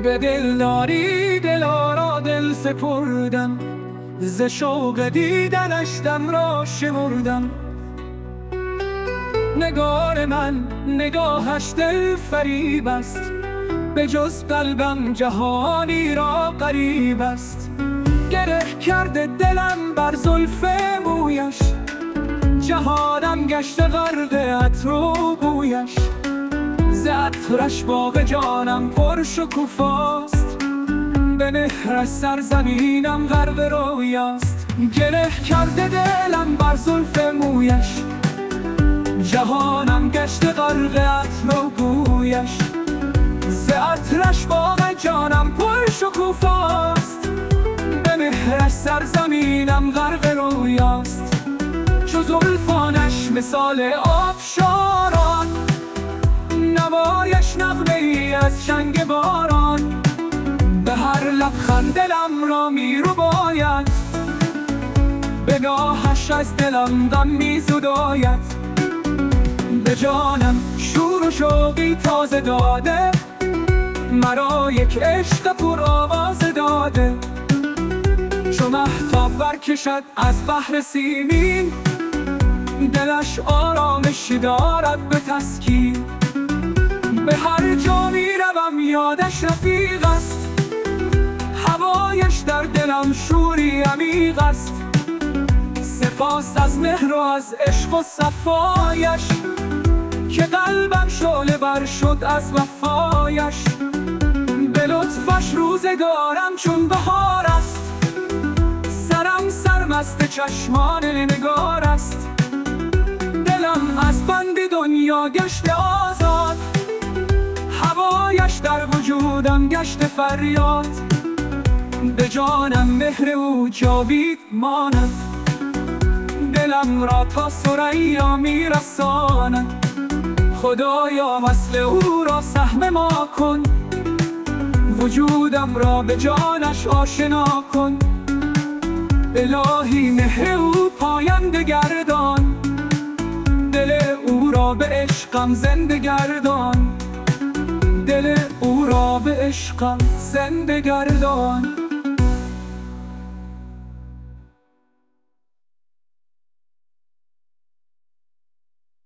به دلداری دلارا دل سپردم، ز شوق دیدنش دم را شمردم. نگار من نگاهش دل فریب است، به جز قلبم جهانی را غریب است. گره کرده دلم بر زلف مویش، جهانم گشته غرق عطر و بویش. ز عطرش باغ جانم پر شکوفاست، به مهرش سرزمینم غرق رویاست. گره کرده دلم بر زلف مویش، جهانم گشته غرق عطر و بویش. ز عطرش باغ جانم پر شکوفاست، به مهرش سرزمینم غرق رویاست. چو زلفانش مثال آبشاران، نوایش نغمه ای از شنگ باران. به هر لبخند دلم را می رباید، به ناهش از دلم غم می زداید. به جانم شور و شوقی تازه داده، مرا یک عشق پر آوازه داده. چو مهتاب برکشد از بحر سیمین، دلش آرامشی دارد به تسکین. به هر جا می روم یادش رفیق است، هوایش در دلم شوری عمیق است. سپاس از مهر و از عشق و صفایش، که قلبم شعله ور شد از وفایش. به لطفش روزگارم چون بهار است، سرم سرمست چشمان نگار است. دلم از بند دنیا گشته آزاد، هوایش در وجودم گشته فریاد. به جانم مهر او جاوید ماند، دلم را تا ثریا می رساند. خدایا وصل او را سهم ما کن، وجودم را به جانش آشنا کن. الهی مهر او پاینده گردان، دل او را به عشقم زنده گردان. دل او را به عشقم زنده گردان.